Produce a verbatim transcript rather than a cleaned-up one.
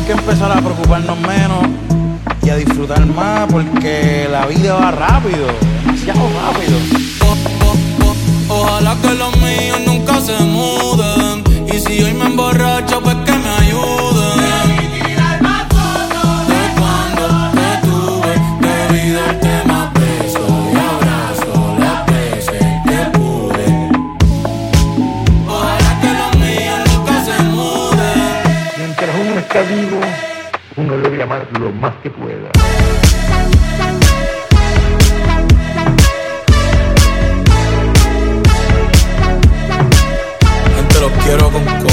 que empezar a preocuparnos menos y a disfrutar más, porque la vida va rápido, demasiado rápido. Oh, oh, oh. Ojalá que los míos nunca se muden, y si hoy me emborracho pues que me ayuden. De cuando te tuve, debí darte más besos y abrazos las veces que pude. Ojalá que los míos nunca se muden. Mientras uno está vivo, uno debe amar lo más que pueda. Gente, los quiero con